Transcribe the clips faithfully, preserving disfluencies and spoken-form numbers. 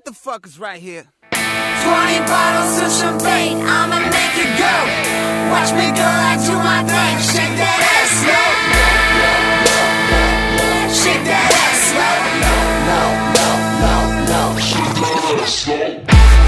what the fuck is right here? Twenty bottles of champagne, I'ma make it go. Watch me go, I do my thing. Shake that ass slow. Shake that ass slow. No, no, no, no, no. Shake that ass slow.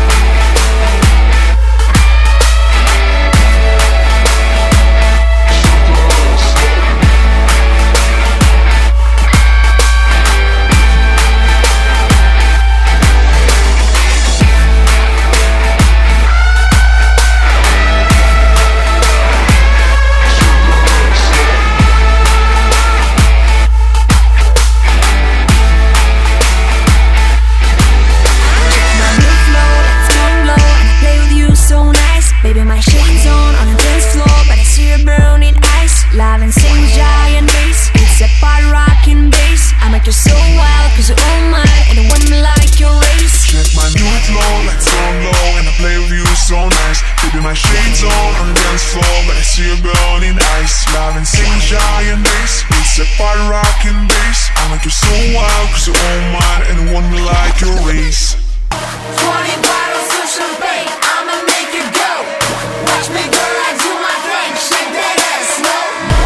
My shades on on the dance floor, but I see a girl in ice. Loud and sing giant bass. It's a party rockin' bass. I make you so wild, cause you're all mine, and I wanna like your race. Twenty bottles of champagne, I'ma make it go. Watch me girl, I do my thing. Shake that ass slow.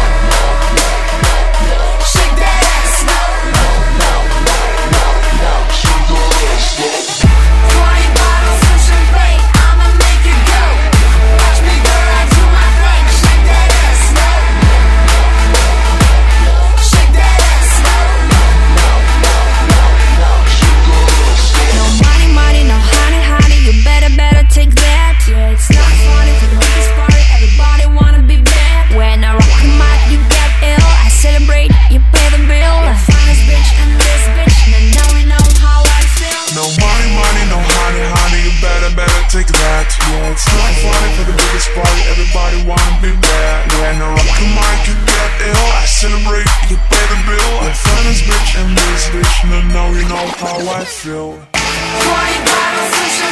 Shake that ass slow. Shake that ass slow. Twenty bottles of champagne, I'ma make it go. Take that, yeah, it's not funny for the biggest party, everybody wanna be bad. When I rock the mic, you get ill, I celebrate, you pay the bill. The finest bitch and this bitch, no, now you know how I feel. Twenty bottles of